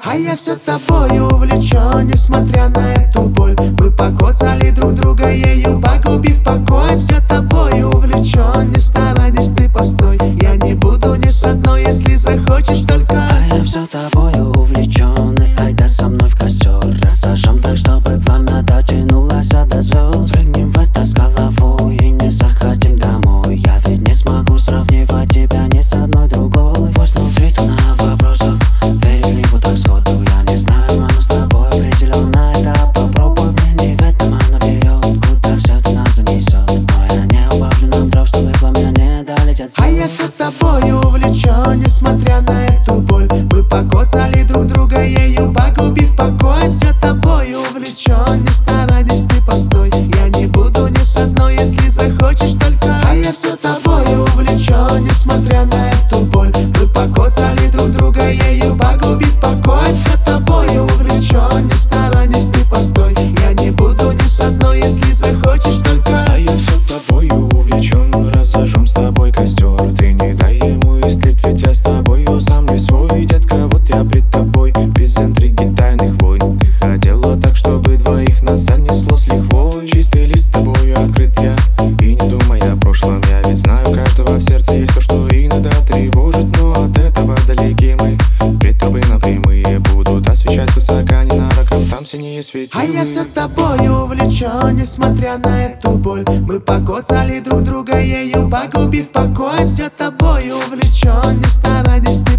А я все тобою увлечен, несмотря на эту боль. Мы покоцали друг друга, ею погубив покой. Все тобою увлечен, не старайтесь, ты постой. Я не буду ни с одной, если захочешь только. А я все тобою увлечен, и айда со мной в костер. Рассажем так, чтобы пламя дотянулось до звезд. Прыгнем в это с головой и не заходим домой. Я ведь не смогу сравнивать тебя ни с одной другой. Пусть внутри тона вопросов, веришь ли вот так сходу. Я не знаю, но с тобой определенно это попробуй. Мне не в этом, а наперед, куда все это нас занесет. Но я не убавлю нам дров, чтобы пламя не долетят. А я все тобою увлечен, несмотря на эту боль. Мы покоцали друг друга, ею погубив покой. Все тобою увлечен, не старайтесь, ты постой. Я не буду ни с одной, если захочешь только. А я все тобою увлечен, несмотря на эту боль. Мы покоцали друг друга, ею погубив покой. Все тобою увлечен, не старайтесь, ты постой. Я не буду ни с одной, если захочешь только. А я все тобою увлечен, разожжем с тобой костер. Ты не дай ему истлеть, ведь я с тобою сам не свой. Детка, вот я пред тобой, без интриги тайных войн. Ты хотела так, чтобы двоих нас занесло с лихвой. Чистый лист с тобою открыт я, и не думай о прошлом. Я ведь знаю, у каждого в сердце есть то, что иногда тревожит. Но от этого далеки мы, пред тобой напрямые будут освещать высока ненароком, там синие светилы. А я все тобою увлечен, несмотря на эту боль. Мы покоцали друг друга, ею погубив покой. Все тобою увлечен, не старайтесь, ты